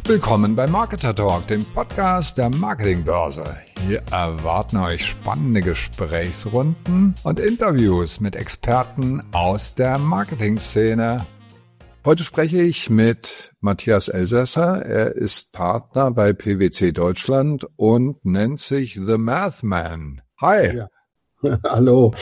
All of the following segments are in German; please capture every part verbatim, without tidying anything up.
Willkommen bei Marketer Talk, dem Podcast der Marketingbörse. Hier erwarten euch spannende Gesprächsrunden und Interviews mit Experten aus der Marketingszene. Heute spreche ich mit Matthias Elsässer. Er ist Partner bei P W C Deutschland und nennt sich The Math Man. Hi. Ja. Hallo.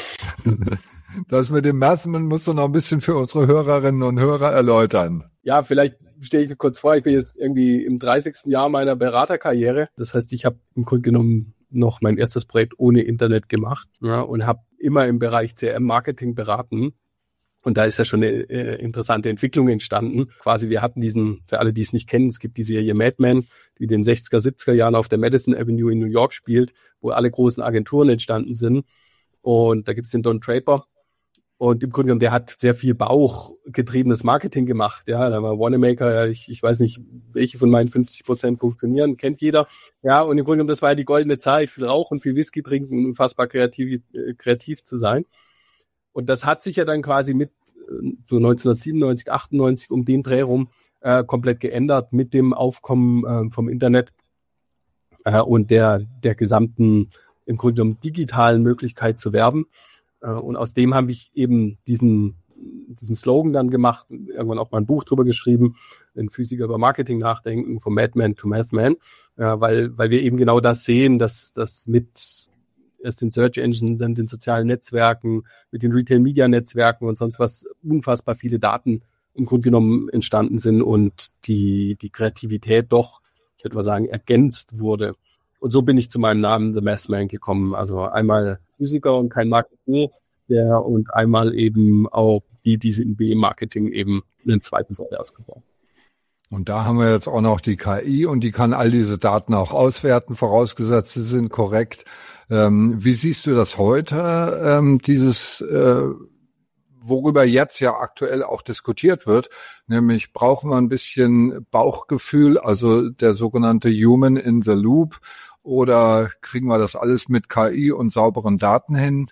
Das mit dem Math Man musst du noch ein bisschen für unsere Hörerinnen und Hörer erläutern. Ja, vielleicht stelle ich mir kurz vor, ich bin jetzt irgendwie im dreißigsten Jahr meiner Beraterkarriere. Das heißt, ich habe im Grunde genommen noch mein erstes Projekt ohne Internet gemacht, ja, und habe immer im Bereich C R M-Marketing beraten. Und da ist ja schon eine äh, interessante Entwicklung entstanden. Quasi wir hatten diesen, für alle, die es nicht kennen, es gibt die Serie Mad Men, die in den sechziger, siebziger Jahren auf der Madison Avenue in New York spielt, wo alle großen Agenturen entstanden sind. Und da gibt es den Don Draper. Und im Grunde genommen, der hat sehr viel bauchgetriebenes Marketing gemacht. Ja, da war Wanamaker, ja, ich, ich weiß nicht, welche von meinen fünfzig Prozent funktionieren, kennt jeder. Ja, und im Grunde genommen, das war ja die goldene Zeit, viel Rauchen, viel Whisky trinken und unfassbar kreativ, äh, kreativ zu sein. Und das hat sich ja dann quasi mit äh, so neunzehnhundertsiebenundneunzig, achtundneunzig um den Dreh rum äh, komplett geändert mit dem Aufkommen äh, vom Internet äh, und der der gesamten, im Grunde genommen, digitalen Möglichkeit zu werben. Und aus dem habe ich eben diesen diesen Slogan dann gemacht, irgendwann auch mal ein Buch drüber geschrieben, ein Physiker über Marketing nachdenken, vom Madman to Mathman, ja, weil weil wir eben genau das sehen, dass das mit erst den Search Engine, dann den sozialen Netzwerken, mit den Retail-Media-Netzwerken und sonst was unfassbar viele Daten im Grunde genommen entstanden sind und die die Kreativität doch, ich würde mal sagen, ergänzt wurde. Und so bin ich zu meinem Namen The Mathman gekommen. Also einmal Physiker und kein Marketing, der und einmal eben auch die, diese im B E-Marketing eben einen zweiten Säule ausgebaut. Und da haben wir jetzt auch noch die K I und die kann all diese Daten auch auswerten, vorausgesetzt sie sind korrekt. Ähm, wie siehst du das heute, ähm, dieses, äh, worüber jetzt ja aktuell auch diskutiert wird, nämlich brauchen wir ein bisschen Bauchgefühl, also der sogenannte Human in the Loop, oder kriegen wir das alles mit K I und sauberen Daten hin?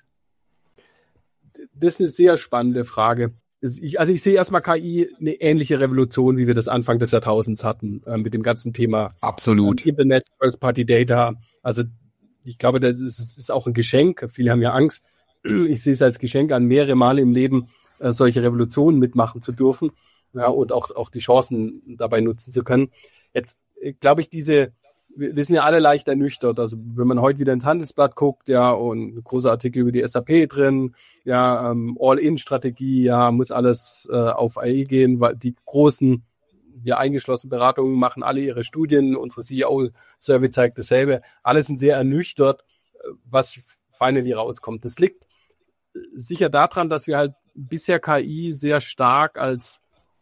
Das ist eine sehr spannende Frage. Ich, also ich sehe erstmal K I eine ähnliche Revolution, wie wir das Anfang des Jahrtausends hatten, äh, mit dem ganzen Thema. Absolut. Äh, Internet, First-Party-Data. Also ich glaube, das ist, das ist auch ein Geschenk. Viele haben ja Angst. Ich sehe es als Geschenk an, mehrere Male im Leben äh, solche Revolutionen mitmachen zu dürfen, ja, und auch auch die Chancen dabei nutzen zu können. Jetzt äh, glaube ich, diese wir, wir sind ja alle leicht ernüchtert. Also wenn man heute wieder ins Handelsblatt guckt, ja, und ein großer Artikel über die S A P drin, ja, ähm, All-in-Strategie, ja, muss alles äh, auf A I gehen, weil die großen, wir eingeschlossen Beratungen machen alle ihre Studien, unsere C E O-Survey zeigt dasselbe. Alle sind sehr ernüchtert, was finally rauskommt. Das liegt sicher daran, dass wir halt bisher K I sehr stark als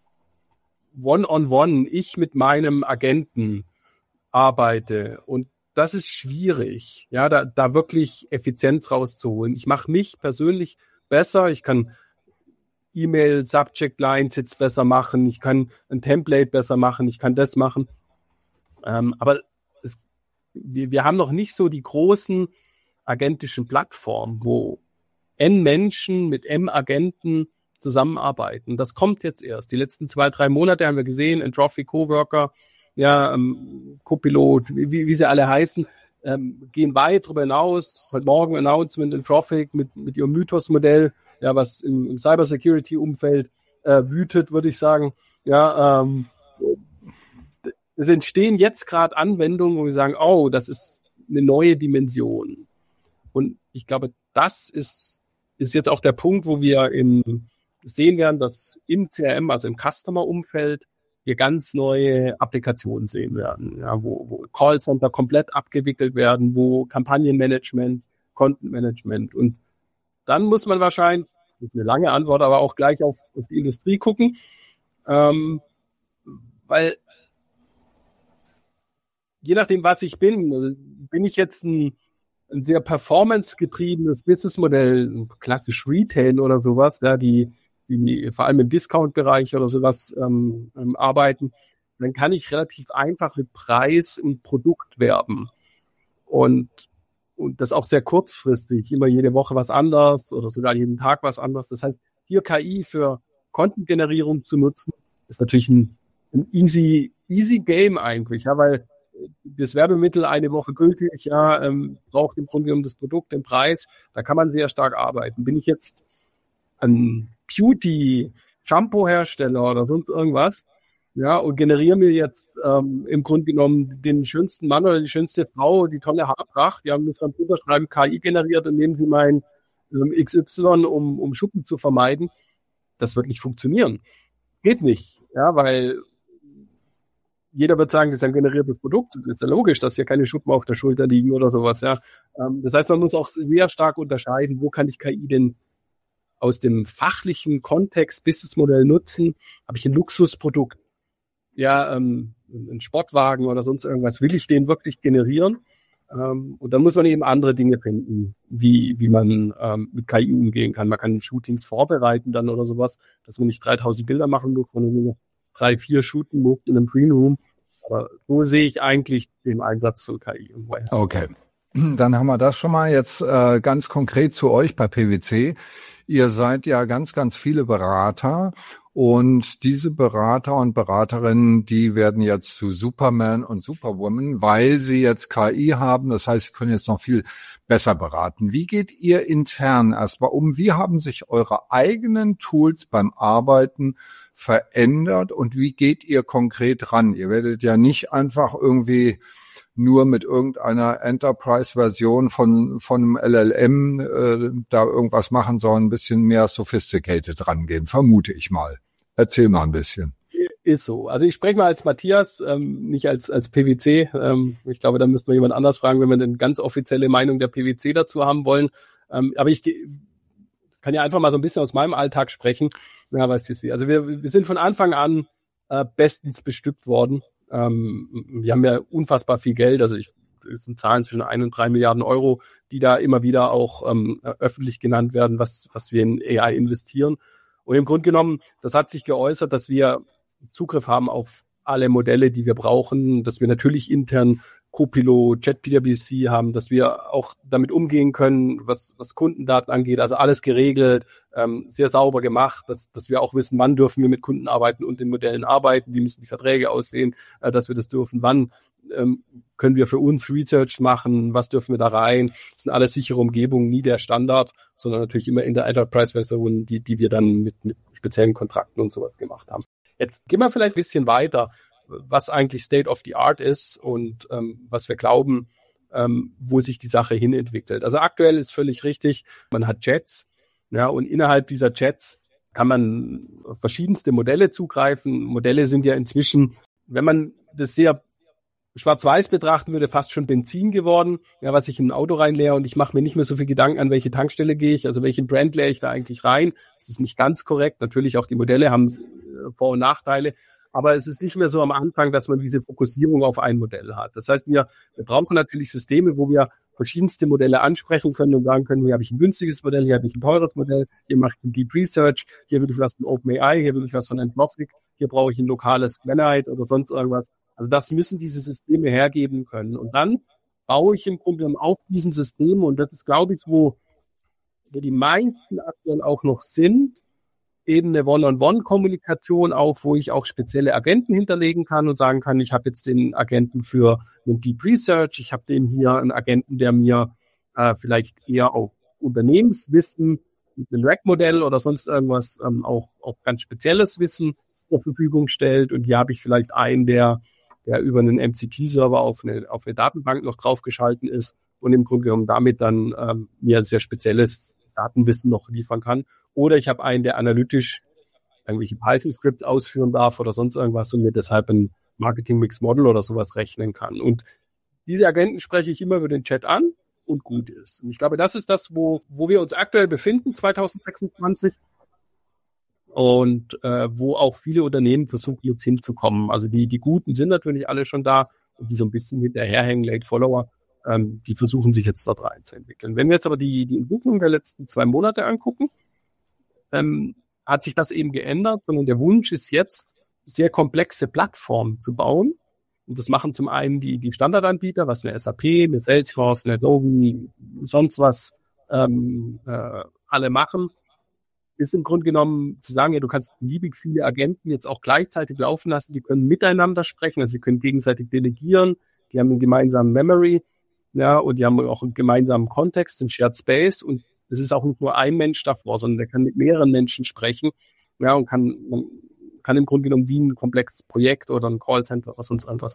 One-on-One, ich mit meinem Agenten arbeite. Und das ist schwierig, ja, da, da wirklich Effizienz rauszuholen. Ich mache mich persönlich besser. Ich kann E-Mail, Subject Lines jetzt besser machen. Ich kann ein Template besser machen. Ich kann das machen. Ähm, aber es, wir, wir haben noch nicht so die großen agentischen Plattformen, wo N Menschen mit M Agenten zusammenarbeiten. Das kommt jetzt erst. Die letzten zwei, drei Monate haben wir gesehen, Entropy, Coworker, ja, ähm, Copilot, wie, wie sie alle heißen, ähm, gehen weit darüber hinaus. Heute Morgen Announcement Entropy mit, mit ihrem Mythos-Modell, ja, was im, im Cybersecurity-Umfeld äh, wütet, würde ich sagen. Ja, ähm, es entstehen jetzt gerade Anwendungen, wo wir sagen, oh, das ist eine neue Dimension. Und ich glaube, das ist, ist jetzt auch der Punkt, wo wir im, sehen werden, dass im C R M, also im Customer-Umfeld, wir ganz neue Applikationen sehen werden, ja, wo, wo Callcenter komplett abgewickelt werden, wo Kampagnenmanagement, Content-Management, und dann muss man wahrscheinlich, das ist eine lange Antwort, aber auch gleich auf, auf die Industrie gucken, ähm, weil je nachdem, was ich bin, also bin ich jetzt ein, ein sehr performance-getriebenes Businessmodell, klassisch Retail oder sowas, ja, die die vor allem im Discount-Bereich oder sowas ähm, ähm, arbeiten, dann kann ich relativ einfach mit Preis und Produkt werben. Und, und das auch sehr kurzfristig, immer jede Woche was anderes oder sogar jeden Tag was anderes. Das heißt, hier K I für Content-Generierung zu nutzen, ist natürlich ein, ein easy easy game eigentlich, ja, weil das Werbemittel eine Woche gültig, ja, ähm, braucht im Grunde genommen das Produkt, den Preis, da kann man sehr stark arbeiten. Bin ich jetzt ein Beauty-Shampoo-Hersteller oder sonst irgendwas, ja, und generiere mir jetzt ähm, im Grunde genommen den schönsten Mann oder die schönste Frau, die tolle Haarpracht, die haben das dann drüber schreiben, K I generiert und nehmen sie mein ähm, X Y, um, um Schuppen zu vermeiden. Das wird nicht funktionieren. Geht nicht, ja, weil jeder wird sagen, das ist ein generiertes Produkt. Das ist ja logisch, dass hier keine Schuppen auf der Schulter liegen oder sowas, ja. Ähm, das heißt, man muss auch sehr stark unterscheiden, wo kann ich K I denn aus dem fachlichen Kontext, Businessmodell nutzen? Habe ich ein Luxusprodukt? Ja, ähm, ein Sportwagen oder sonst irgendwas, will ich den wirklich generieren? Ähm, und dann muss man eben andere Dinge finden, wie wie man ähm, mit K I umgehen kann. Man kann Shootings vorbereiten dann oder sowas, dass man nicht dreitausend Bilder machen muss, sondern nur drei, vier shooten muss in einem Green Room. Aber so sehe ich eigentlich den Einsatz von K I. Okay, dann haben wir das schon mal. Jetzt äh, ganz konkret zu euch bei P W C. Ihr seid ja ganz, ganz viele Berater und diese Berater und Beraterinnen, die werden jetzt zu Superman und Superwoman, weil sie jetzt K I haben. Das heißt, sie können jetzt noch viel besser beraten. Wie geht ihr intern erstmal um? Wie haben sich eure eigenen Tools beim Arbeiten verändert und wie geht ihr konkret ran? Ihr werdet ja nicht einfach irgendwie nur mit irgendeiner Enterprise-Version von von einem L L M äh, da irgendwas machen, sondern ein bisschen mehr sophisticated rangehen, vermute ich mal. Erzähl mal ein bisschen. Ist so. Also ich spreche mal als Matthias, ähm, nicht als als P W C. Ähm, ich glaube, da müsste man jemand anders fragen, wenn wir eine ganz offizielle Meinung der P W C dazu haben wollen. Ähm, aber ich kann ja einfach mal so ein bisschen aus meinem Alltag sprechen. Ja, was ist Also wir, wir sind von Anfang an äh, bestens bestückt worden. Ähm, wir haben ja unfassbar viel Geld, also ich, das sind Zahlen zwischen ein und drei Milliarden Euro, die da immer wieder auch ähm, öffentlich genannt werden, was was wir in A I investieren. Und im Grunde genommen, das hat sich geäußert, dass wir Zugriff haben auf alle Modelle, die wir brauchen, dass wir natürlich intern Copilot, JetPWC haben, dass wir auch damit umgehen können, was, was Kundendaten angeht, also alles geregelt, ähm, sehr sauber gemacht, dass, dass wir auch wissen, wann dürfen wir mit Kunden arbeiten und den Modellen arbeiten, wie müssen die Verträge aussehen, äh, dass wir das dürfen, wann ähm, können wir für uns Research machen, was dürfen wir da rein, das sind alles sichere Umgebungen, nie der Standard, sondern natürlich immer in der Enterprise-Version, die, die wir dann mit, mit speziellen Kontrakten und sowas gemacht haben. Jetzt gehen wir vielleicht ein bisschen weiter, was eigentlich State of the Art ist und ähm, was wir glauben, ähm, wo sich die Sache hin entwickelt. Also aktuell ist völlig richtig, man hat Jets, ja, und innerhalb dieser Jets kann man auf verschiedenste Modelle zugreifen. Modelle sind ja inzwischen, wenn man das sehr schwarz-weiß betrachten würde, fast schon Benzin geworden, ja, was ich in ein Auto reinleere und ich mache mir nicht mehr so viel Gedanken, an welche Tankstelle gehe ich, also welchen Brand leere ich da eigentlich rein. Das ist nicht ganz korrekt. Natürlich auch die Modelle haben Vor- und Nachteile. Aber es ist nicht mehr so am Anfang, dass man diese Fokussierung auf ein Modell hat. Das heißt, wir, wir brauchen natürlich Systeme, wo wir verschiedenste Modelle ansprechen können und sagen können, hier habe ich ein günstiges Modell, hier habe ich ein teures Modell, hier mache ich ein Deep Research, hier will ich was von OpenAI, hier will ich was von Anthropic, hier brauche ich ein lokales Granite oder sonst irgendwas. Also das müssen diese Systeme hergeben können. Und dann baue ich im Grunde genommen auf diesen Systemen und das ist, glaube ich, wo die meisten aktuell auch noch sind, eben eine One-on-One-Kommunikation auf, wo ich auch spezielle Agenten hinterlegen kann und sagen kann, ich habe jetzt den Agenten für einen Deep Research, ich habe den hier einen Agenten, der mir äh, vielleicht eher auf Unternehmenswissen mit einem Rack-Modell oder sonst irgendwas ähm, auch, auch ganz spezielles Wissen zur Verfügung stellt. Und hier habe ich vielleicht einen, der, der über einen M C P-Server auf eine, auf eine Datenbank noch draufgeschalten ist und im Grunde genommen damit dann ähm, mir sehr spezielles Datenwissen noch liefern kann. Oder ich habe einen, der analytisch irgendwelche Python-Scripts ausführen darf oder sonst irgendwas und mir deshalb ein Marketing-Mix-Model oder sowas rechnen kann. Und diese Agenten spreche ich immer über den Chat an und gut ist. Und ich glaube, das ist das, wo wo wir uns aktuell befinden, zwanzig sechsundzwanzig. Und äh, wo auch viele Unternehmen versuchen, jetzt hinzukommen. Also die die Guten sind natürlich alle schon da und die so ein bisschen hinterherhängen, Late Follower, ähm, die versuchen sich jetzt dort reinzuentwickeln. Wenn wir jetzt aber die die Entwicklung der letzten zwei Monate angucken, ähm, hat sich das eben geändert, sondern der Wunsch ist jetzt, sehr komplexe Plattformen zu bauen. Und das machen zum einen die die Standardanbieter, was eine S A P, eine Salesforce, eine Adobe, sonst was ähm, äh, alle machen. ist im Grunde genommen zu sagen, ja, du kannst beliebig viele Agenten jetzt auch gleichzeitig laufen lassen, die können miteinander sprechen, also sie können gegenseitig delegieren, die haben einen gemeinsamen Memory, ja, und die haben auch einen gemeinsamen Kontext, einen Shared Space, und es ist auch nicht nur ein Mensch davor, sondern der kann mit mehreren Menschen sprechen, ja, und kann, man kann im Grunde genommen wie ein komplexes Projekt oder ein Callcenter oder sonst irgendwas.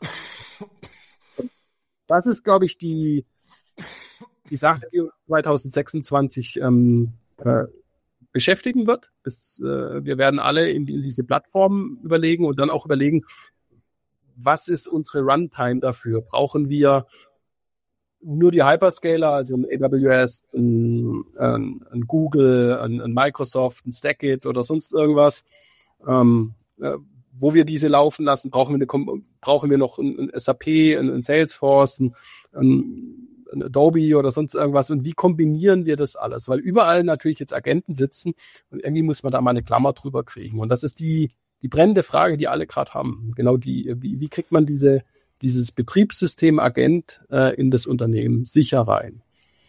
Das ist, glaube ich, die, die Sache, die zwanzig sechsundzwanzig ähm, äh, beschäftigen wird. Bis, äh, wir werden alle in, die, in diese Plattform überlegen und dann auch überlegen, was ist unsere Runtime dafür? Brauchen wir nur die Hyperscaler, also ein A W S, ein, ein, ein Google, ein, ein Microsoft, ein Stackit oder sonst irgendwas, ähm, äh, wo wir diese laufen lassen? Brauchen wir, eine, brauchen wir noch ein, ein S A P, ein, ein Salesforce, ein, ein ein Adobe oder sonst irgendwas, und wie kombinieren wir das alles? Weil überall natürlich jetzt Agenten sitzen und irgendwie muss man da mal eine Klammer drüber kriegen. Und das ist die die brennende Frage, die alle gerade haben. Genau die, wie, wie kriegt man diese dieses Betriebssystem Agent äh, in das Unternehmen sicher rein?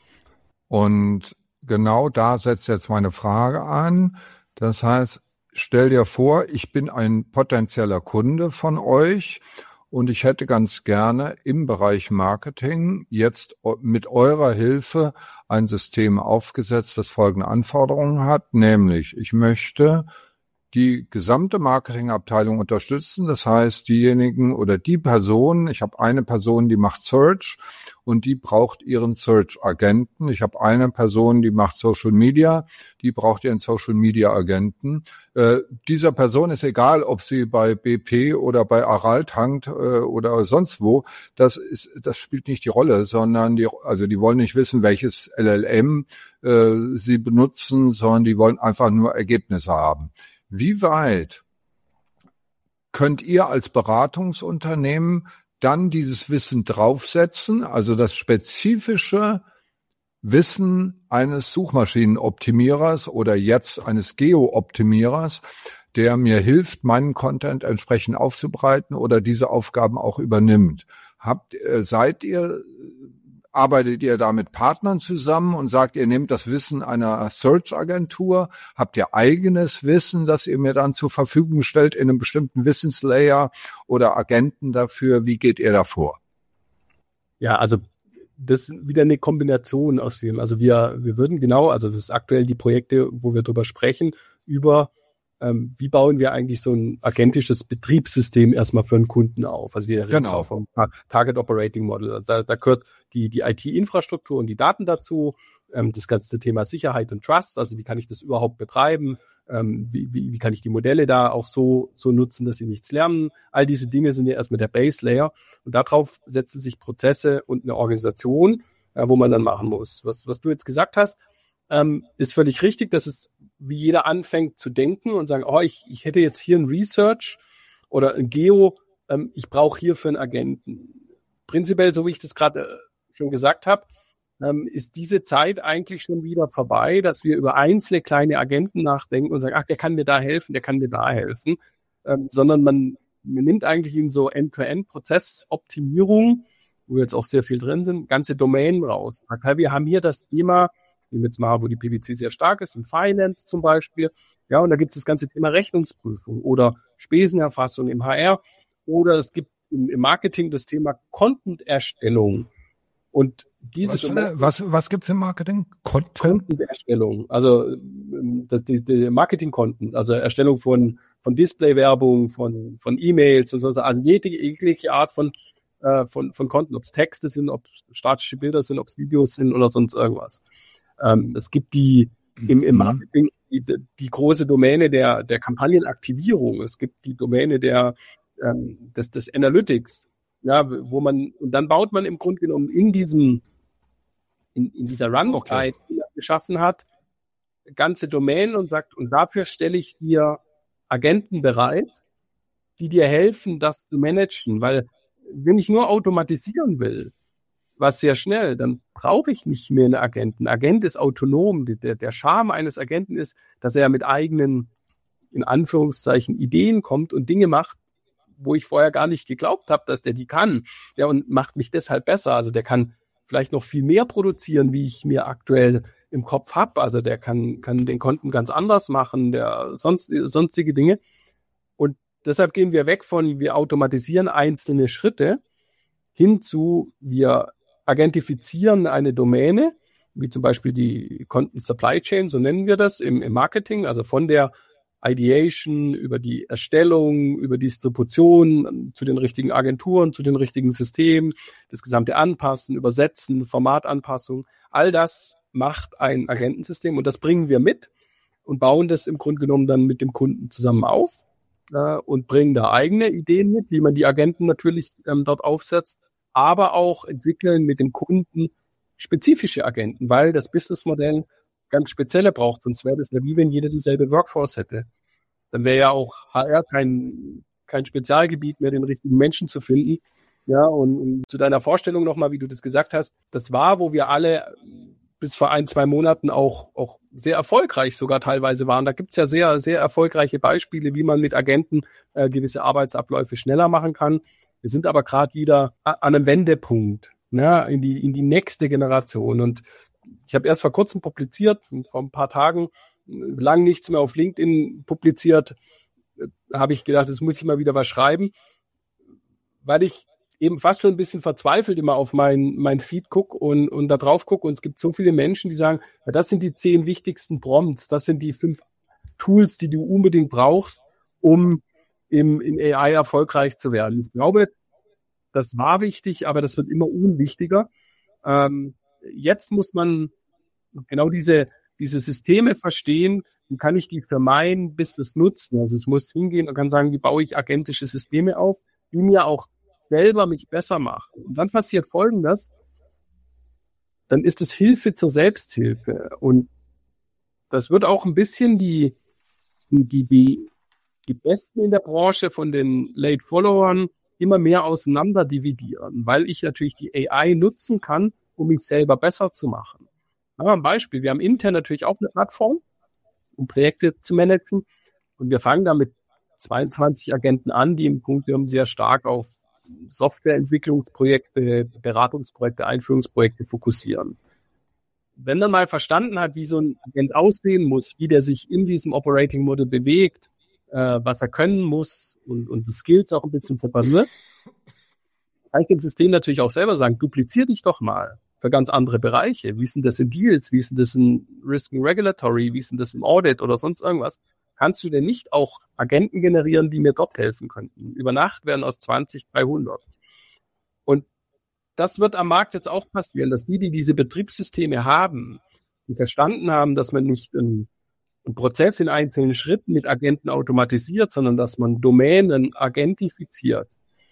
Und genau da setzt jetzt meine Frage an. Das heißt, stell dir vor, ich bin ein potenzieller Kunde von euch und ich hätte ganz gerne im Bereich Marketing jetzt mit eurer Hilfe ein System aufgesetzt, das folgende Anforderungen hat, nämlich ich möchte die gesamte Marketingabteilung unterstützen. Das heißt, diejenigen oder die Person, ich habe eine Person, die macht Search und die braucht ihren Search-Agenten. Ich habe eine Person, die macht Social Media, die braucht ihren Social-Media-Agenten. Äh, dieser Person ist egal, ob sie bei B P oder bei Aral tankt äh, oder sonst wo. Das ist, das spielt nicht die Rolle, sondern die, also die wollen nicht wissen, welches L L M äh, sie benutzen, sondern die wollen einfach nur Ergebnisse haben. Wie weit könnt ihr als Beratungsunternehmen dann dieses Wissen draufsetzen, also das spezifische Wissen eines Suchmaschinenoptimierers oder jetzt eines Geo-Optimierers, der mir hilft, meinen Content entsprechend aufzubereiten oder diese Aufgaben auch übernimmt? Habt, äh, seid ihr Arbeitet ihr da mit Partnern zusammen und sagt, ihr nehmt das Wissen einer Search-Agentur? Habt ihr eigenes Wissen, das ihr mir dann zur Verfügung stellt in einem bestimmten Wissenslayer oder Agenten dafür? Wie geht ihr da vor? Ja, also das ist wieder eine Kombination aus dem. Also wir wir würden genau, also das ist aktuell die Projekte, wo wir drüber sprechen, über Ähm, wie bauen wir eigentlich so ein agentisches Betriebssystem erstmal für einen Kunden auf? Also wir reden genau. auch vom Target Operating Model. Da, da gehört die, die I T-Infrastruktur und die Daten dazu, ähm, das ganze Thema Sicherheit und Trust. Also wie kann ich das überhaupt betreiben? Ähm, wie, wie, wie kann ich die Modelle da auch so, so nutzen, dass sie nichts lernen? All diese Dinge sind ja erstmal der Base Layer. Und darauf setzen sich Prozesse und eine Organisation, äh, wo man dann machen muss. Was, was du jetzt gesagt hast, ähm, ist völlig richtig. Das ist, wie jeder anfängt zu denken und sagen, oh, ich, ich hätte jetzt hier ein Research oder ein Geo, ähm, ich brauche hierfür einen Agenten. Prinzipiell, so wie ich das gerade äh, schon gesagt habe, ähm, ist diese Zeit eigentlich schon wieder vorbei, dass wir über einzelne kleine Agenten nachdenken und sagen, ach, der kann mir da helfen, der kann mir da helfen, ähm, sondern man, man nimmt eigentlich in so End-to-End-Prozessoptimierung, wo jetzt auch sehr viel drin sind, ganze Domänen raus. Okay, wir haben hier das Thema, nehmen wir jetzt mal, wo die P W C sehr stark ist, in Finance zum Beispiel. Ja, und da gibt es das ganze Thema Rechnungsprüfung oder Spesenerfassung im H R. Oder es gibt im, im Marketing das Thema Content-Erstellung. Und diese was, Domäne, was, was gibt's im Marketing? Content? Content-Erstellung. Also das, die, die Marketing-Content, also Erstellung von, von Display-Werbung, von, von E-Mails und so. Also jede, jegliche Art von, äh, von, von Content, ob es Texte sind, ob es statische Bilder sind, ob es Videos sind oder sonst irgendwas. Ähm, es gibt die im, im Marketing die, die große Domäne der, der Kampagnenaktivierung. Es gibt die Domäne der, ähm, des, des Analytics, ja, wo man, und dann baut man im Grunde genommen in diesem, in, in dieser Runtime, okay, die er geschaffen hat, ganze Domänen und sagt, und dafür stelle ich dir Agenten bereit, die dir helfen, das zu managen, weil wenn ich nur automatisieren will, was sehr schnell, dann brauche ich nicht mehr einen Agenten. Ein Agent ist autonom. Der, der Charme eines Agenten ist, dass er mit eigenen, in Anführungszeichen, Ideen kommt und Dinge macht, wo ich vorher gar nicht geglaubt habe, dass der die kann. Ja, und macht mich deshalb besser. Also der kann vielleicht noch viel mehr produzieren, wie ich mir aktuell im Kopf habe. Also der kann, kann den Konten ganz anders machen, der sonst, sonstige Dinge. Und deshalb gehen wir weg von, wir automatisieren einzelne Schritte hin zu, wir agentifizieren eine Domäne, wie zum Beispiel die Content Supply Chain, so nennen wir das im, im Marketing, also von der Ideation über die Erstellung, über Distribution zu den richtigen Agenturen, zu den richtigen Systemen, das gesamte Anpassen, Übersetzen, Formatanpassung, all das macht ein Agentensystem und das bringen wir mit und bauen das im Grunde genommen dann mit dem Kunden zusammen auf äh, und bringen da eigene Ideen mit, wie man die Agenten natürlich ähm, dort aufsetzt, aber auch entwickeln mit dem Kunden spezifische Agenten, weil das Businessmodell ganz spezielle braucht, sonst wäre das ja wie wenn jeder dieselbe Workforce hätte. Dann wäre ja auch H R kein kein Spezialgebiet mehr, den richtigen Menschen zu finden. Ja, und, und zu deiner Vorstellung nochmal, wie du das gesagt hast, das war, wo wir alle bis vor ein, zwei Monaten auch auch sehr erfolgreich sogar teilweise waren. Da gibt's ja sehr, sehr erfolgreiche Beispiele, wie man mit Agenten äh, gewisse Arbeitsabläufe schneller machen kann. Wir sind aber gerade wieder an einem Wendepunkt, ne, in die in die nächste Generation. Und ich habe erst vor kurzem publiziert, vor ein paar Tagen, lang nichts mehr auf LinkedIn publiziert, habe ich gedacht, jetzt muss ich mal wieder was schreiben, weil ich eben fast schon ein bisschen verzweifelt immer auf mein mein Feed gucke und und da drauf gucke und es gibt so viele Menschen, die sagen, ja, das sind die zehn wichtigsten Prompts, das sind die fünf Tools, die du unbedingt brauchst, um im, im A I erfolgreich zu werden. Ich glaube, das war wichtig, aber das wird immer unwichtiger. Ähm, jetzt muss man genau diese, diese Systeme verstehen, wie kann ich die für mein Business nutzen. Also es muss hingehen und kann sagen, wie baue ich agentische Systeme auf, die mir auch selber mich besser machen. Und dann passiert Folgendes, dann ist es Hilfe zur Selbsthilfe. Und das wird auch ein bisschen die, die, die, die Besten in der Branche von den Late Followern immer mehr auseinander dividieren, weil ich natürlich die A I nutzen kann, um mich selber besser zu machen. Aber ein Beispiel, wir haben intern natürlich auch eine Plattform, um Projekte zu managen und wir fangen da mit zweiundzwanzig Agenten an, die im Punkt sehr stark auf Softwareentwicklungsprojekte, Beratungsprojekte, Einführungsprojekte fokussieren. Wenn man mal verstanden hat, wie so ein Agent aussehen muss, wie der sich in diesem Operating Model bewegt, äh, was er können muss und, und die Skills auch ein bisschen separiert, kann ich dem System natürlich auch selber sagen, duplizier dich doch mal für ganz andere Bereiche. Wie ist denn das in Deals? Wie ist denn das in Risk and Regulatory? Wie ist denn das im Audit oder sonst irgendwas? Kannst du denn nicht auch Agenten generieren, die mir dort helfen könnten? Über Nacht werden aus zwanzig dreihundert. Und das wird am Markt jetzt auch passieren, dass die, die diese Betriebssysteme haben, die verstanden haben, dass man nicht einen, einen Prozess in einzelnen Schritten mit Agenten automatisiert, sondern dass man Domänen agentifiziert.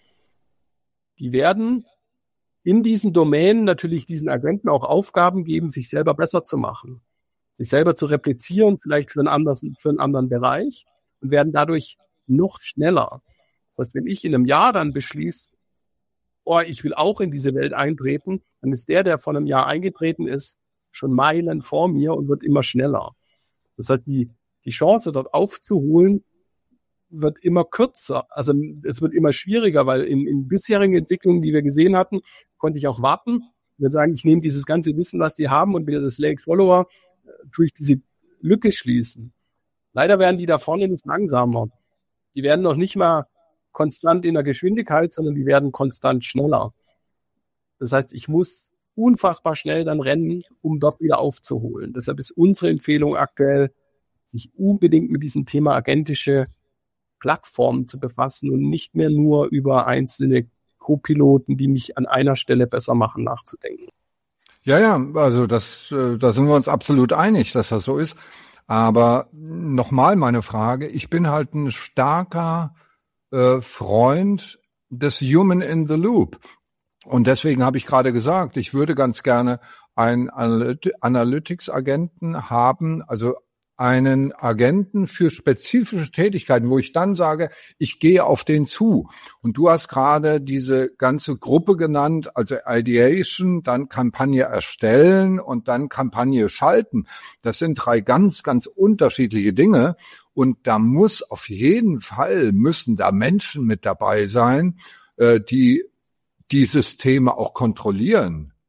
Die werden in diesen Domänen natürlich diesen Agenten auch Aufgaben geben, sich selber besser zu machen, sich selber zu replizieren, vielleicht für einen anderen, für einen anderen Bereich und werden dadurch noch schneller. Das heißt, wenn ich in einem Jahr dann beschließe, oh, ich will auch in diese Welt eintreten, dann ist der, der vor einem Jahr eingetreten ist, schon Meilen vor mir und wird immer schneller. Das heißt, die, die Chance dort aufzuholen, wird immer kürzer. Also es wird immer schwieriger, weil in, in bisherigen Entwicklungen, die wir gesehen hatten, konnte ich auch warten. Ich würde sagen, ich nehme dieses ganze Wissen, was die haben und wieder das Lake Follower, tue ich diese Lücke schließen. Leider werden die da vorne nicht langsamer. Die werden noch nicht mal konstant in der Geschwindigkeit, sondern die werden konstant schneller. Das heißt, ich muss unfassbar schnell dann rennen, um dort wieder aufzuholen. Deshalb ist unsere Empfehlung aktuell, sich unbedingt mit diesem Thema agentische Plattformen zu befassen und nicht mehr nur über einzelne Co-Piloten, die mich an einer Stelle besser machen, nachzudenken. Ja, ja, also das, da sind wir uns absolut einig, dass das so ist. Aber nochmal meine Frage, ich bin halt ein starker äh, Freund des Human in the Loop. Und deswegen habe ich gerade gesagt, ich würde ganz gerne einen Analytics-Agenten haben, also einen Agenten für spezifische Tätigkeiten, wo ich dann sage, ich gehe auf den zu. Und du hast gerade diese ganze Gruppe genannt, also Ideation, dann Kampagne erstellen und dann Kampagne schalten. Das sind drei ganz, ganz unterschiedliche Dinge. Und da muss auf jeden Fall, müssen da Menschen mit dabei sein, die die Systeme auch kontrollieren.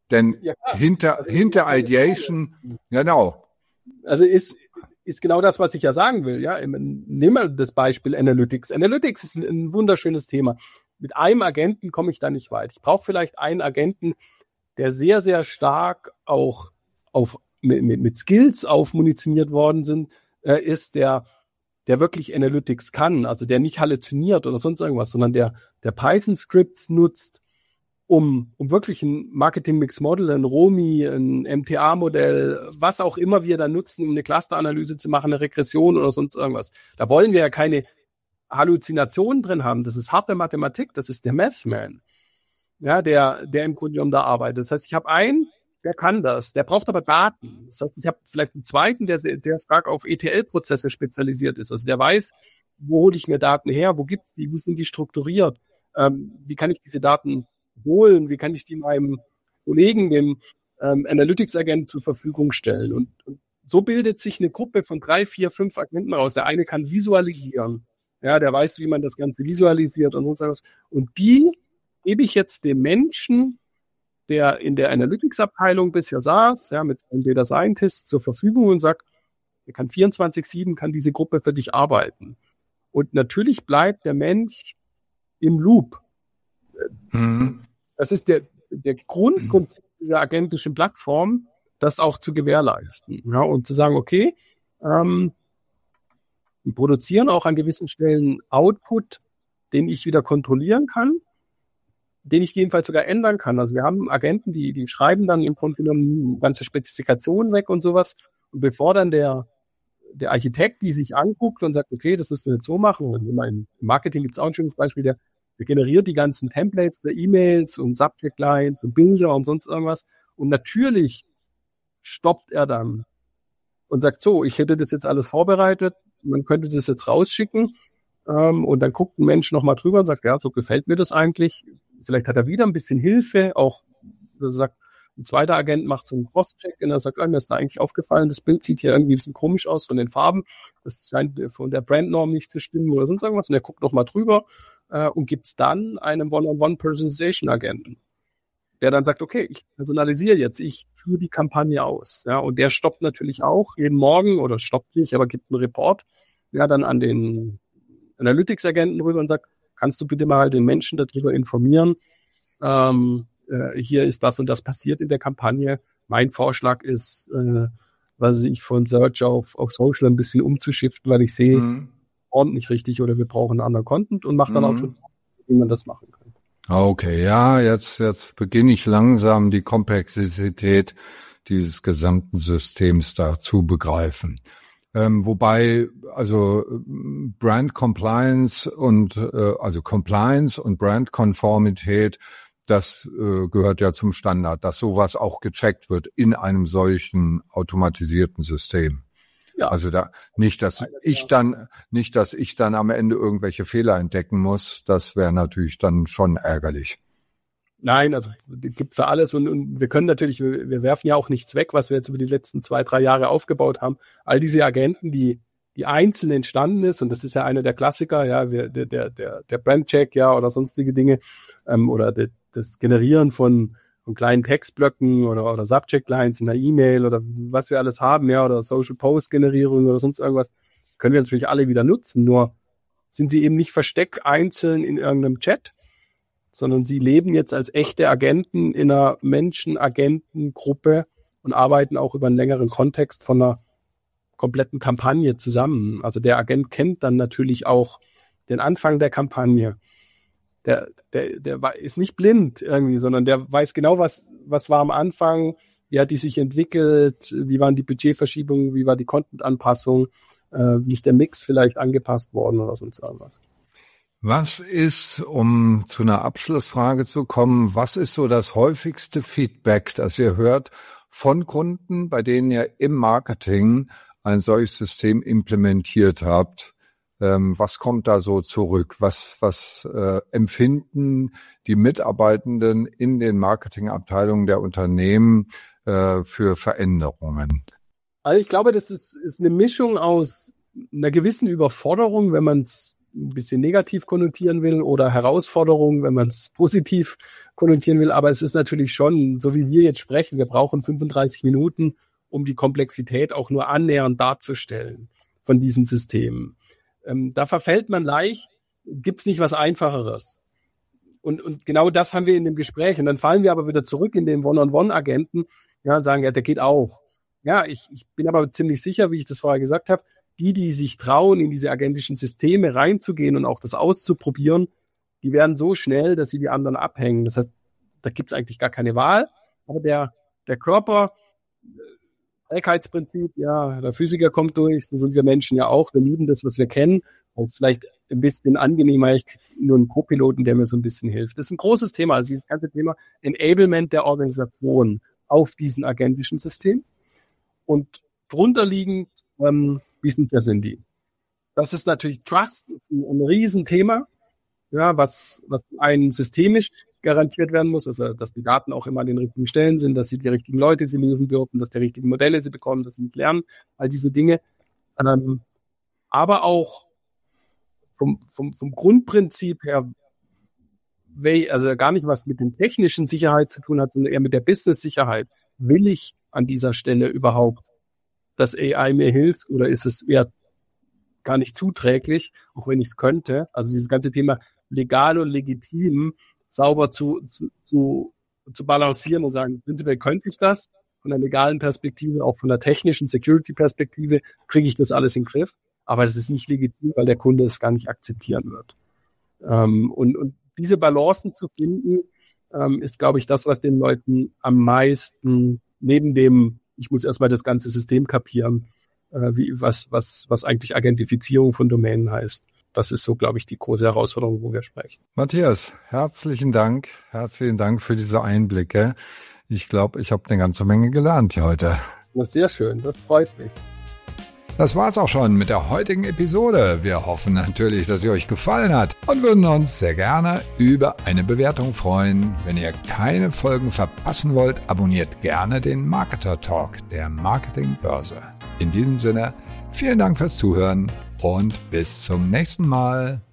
Denn Ja, hinter, also, hinter Ideation, genau. Also ist, ist genau das, was ich ja sagen will. Ja, nehmen wir das Beispiel Analytics. Analytics ist ein, ein wunderschönes Thema. Mit einem Agenten komme ich da nicht weit. Ich brauche vielleicht einen Agenten, der sehr, sehr stark auch auf, mit, mit, mit Skills aufmunitioniert worden sind, äh, ist, der, der wirklich Analytics kann, also der nicht halluziniert oder sonst irgendwas, sondern der, der Python-Scripts nutzt, um, um wirklich ein Marketing-Mix-Model, ein R O M I, ein M T A-Modell, was auch immer wir da nutzen, um eine Cluster-Analyse zu machen, eine Regression oder sonst irgendwas. Da wollen wir ja keine Halluzinationen drin haben. Das ist harte Mathematik, das ist der Mathman, ja, der, der im Grunde genommen da arbeitet. Das heißt, ich habe einen, der kann das, der braucht aber Daten. Das heißt, ich habe vielleicht einen zweiten, der sehr, sehr stark auf E T L-Prozesse spezialisiert ist. Also der weiß, wo hole ich mir Daten her, wo gibt's die, wie sind die strukturiert, ähm, wie kann ich diese Daten holen, wie kann ich die meinem Kollegen, dem ähm, Analytics-Agenten zur Verfügung stellen. Und, und so bildet sich eine Gruppe von drei, vier, fünf Agenten raus. Der eine kann visualisieren, ja, der weiß, wie man das Ganze visualisiert und so was. Und die gebe ich jetzt dem Menschen, der in der Analytics-Abteilung bisher saß, ja, mit einem Data Scientist zur Verfügung und sagt, er kann vierundzwanzig sieben, kann diese Gruppe für dich arbeiten. Und natürlich bleibt der Mensch im Loop. Mhm. Das ist der, der Grundkonzept der agentischen Plattform, das auch zu gewährleisten. Ja, und zu sagen, okay, ähm, wir produzieren auch an gewissen Stellen Output, den ich wieder kontrollieren kann, den ich jedenfalls sogar ändern kann. Also wir haben Agenten, die, die schreiben dann im Grunde genommen ganze Spezifikationen weg und sowas. Und bevor dann der, der Architekt die sich anguckt und sagt, okay, das müssen wir jetzt so machen. Und immer im Marketing gibt es auch ein schönes Beispiel, der Der generiert die ganzen Templates für E-Mails und Subject-Lines und Bilder und sonst irgendwas. Und natürlich stoppt er dann und sagt, so, ich hätte das jetzt alles vorbereitet, man könnte das jetzt rausschicken. Ähm, und dann guckt ein Mensch nochmal drüber und sagt, ja, so gefällt mir das eigentlich. Vielleicht hat er wieder ein bisschen Hilfe, auch sagt, ein zweiter Agent macht so einen Cross-Check und er sagt, oh, mir ist da eigentlich aufgefallen, das Bild sieht hier irgendwie ein bisschen komisch aus von den Farben. Das scheint von der Brandnorm nicht zu stimmen oder sonst irgendwas. Und er guckt nochmal drüber und gibt's dann einen One-on-One-Personalization-Agenten, der dann sagt, okay, ich personalisiere jetzt, ich führe die Kampagne aus. Ja, und der stoppt natürlich auch jeden Morgen, oder stoppt nicht, aber gibt einen Report, ja, dann an den Analytics-Agenten rüber und sagt, kannst du bitte mal den Menschen darüber informieren, ähm, äh, hier ist das und das passiert in der Kampagne. Mein Vorschlag ist, äh, was ich von Search auf, auf Social ein bisschen umzuschiften, weil ich sehe, mhm. ordentlich richtig oder wir brauchen einen anderen Content und macht dann mhm. auch schon, wie man das machen kann. Okay, ja, jetzt, jetzt beginne ich langsam die Komplexität dieses gesamten Systems da zu begreifen. Ähm, wobei, also Brand Compliance und, äh, also Compliance und Brand Konformität, das äh, gehört ja zum Standard, dass sowas auch gecheckt wird in einem solchen automatisierten System. Ja. Also da nicht, dass ich dann nicht, dass ich dann am Ende irgendwelche Fehler entdecken muss. Das wäre natürlich dann schon ärgerlich. Nein, also gibt für alles und, und wir können natürlich, wir, wir werfen ja auch nichts weg, was wir jetzt über die letzten zwei, drei Jahre aufgebaut haben. All diese Agenten, die die einzeln entstanden ist, und das ist ja einer der Klassiker, ja, wir, der der der der Brandcheck, ja, oder sonstige Dinge, ähm, oder de, das Generieren von von kleinen Textblöcken oder, oder Subject-Lines in der E-Mail oder was wir alles haben, ja, oder Social-Post-Generierung oder sonst irgendwas, können wir natürlich alle wieder nutzen, nur sind sie eben nicht versteckt einzeln in irgendeinem Chat, sondern sie leben jetzt als echte Agenten in einer Menschen-Agenten-Gruppe und arbeiten auch über einen längeren Kontext von einer kompletten Kampagne zusammen. Also der Agent kennt dann natürlich auch den Anfang der Kampagne. Der, der, der ist nicht blind irgendwie, sondern der weiß genau, was, was war am Anfang, wie hat die sich entwickelt, wie waren die Budgetverschiebungen, wie war die Content-Anpassung, äh, wie ist der Mix vielleicht angepasst worden oder sonst irgendwas. Was ist, um zu einer Abschlussfrage zu kommen, was ist so das häufigste Feedback, das ihr hört von Kunden, bei denen ihr im Marketing ein solches System implementiert habt? Ähm, was kommt da so zurück? Was, was äh, empfinden die Mitarbeitenden in den Marketingabteilungen der Unternehmen äh, für Veränderungen? Also ich glaube, das ist, ist eine Mischung aus einer gewissen Überforderung, wenn man es ein bisschen negativ konnotieren will, oder Herausforderung, wenn man es positiv konnotieren will. Aber es ist natürlich schon, so wie wir jetzt sprechen, wir brauchen fünfunddreißig Minuten, um die Komplexität auch nur annähernd darzustellen von diesen Systemen. Ähm, da verfällt man leicht, gibt's nicht was Einfacheres. Und, und genau das haben wir in dem Gespräch. Und dann fallen wir aber wieder zurück in den One-on-One-Agenten, ja, und sagen, ja, der geht auch. Ja, ich, ich bin aber ziemlich sicher, wie ich das vorher gesagt habe, die, die sich trauen, in diese agentischen Systeme reinzugehen und auch das auszuprobieren, die werden so schnell, dass sie die anderen abhängen. Das heißt, da gibt's eigentlich gar keine Wahl. Aber der, der Körper, Trägheitsprinzip, ja, der Physiker kommt durch, so sind wir Menschen ja auch. Wir lieben das, was wir kennen. Das ist vielleicht ein bisschen angenehmer. Ich kriege nur einen Co-Piloten, der mir so ein bisschen hilft. Das ist ein großes Thema, also dieses ganze Thema Enablement der Organisation auf diesen agentischen System. Und drunter liegend, ähm, wie sicher sind die? Das ist natürlich Trust, ist ein, ein Riesenthema, ja, was, was ein systemisch garantiert werden muss, also dass die Daten auch immer an den richtigen Stellen sind, dass sie die richtigen Leute sie lesen dürfen, dass die richtigen Modelle sie bekommen, dass sie nicht lernen, all diese Dinge. Ähm, aber auch vom, vom, vom Grundprinzip her, also gar nicht was mit den technischen Sicherheit zu tun hat, sondern eher mit der Business-Sicherheit. Will ich an dieser Stelle überhaupt, dass A I mir hilft, oder ist es eher gar nicht zuträglich, auch wenn ich es könnte? Also dieses ganze Thema legal und legitim sauber zu, zu, zu, zu balancieren und sagen, prinzipiell könnte ich das, von der legalen Perspektive, auch von der technischen Security-Perspektive, kriege ich das alles in den Griff, aber das ist nicht legitim, weil der Kunde es gar nicht akzeptieren wird. Ähm, und, und diese Balancen zu finden, ähm, ist, glaube ich, das, was den Leuten am meisten, neben dem, ich muss erstmal das ganze System kapieren, äh, wie, was, was, was eigentlich Agentifizierung von Domänen heißt. Das ist so, glaube ich, die große Herausforderung, wo wir sprechen. Matthias, herzlichen Dank. Herzlichen Dank für diese Einblicke. Ich glaube, ich habe eine ganze Menge gelernt hier heute. Das ist sehr schön, das freut mich. Das war's auch schon mit der heutigen Episode. Wir hoffen natürlich, dass sie euch gefallen hat und würden uns sehr gerne über eine Bewertung freuen. Wenn ihr keine Folgen verpassen wollt, abonniert gerne den Marketer Talk der Marketingbörse. In diesem Sinne, vielen Dank fürs Zuhören und bis zum nächsten Mal.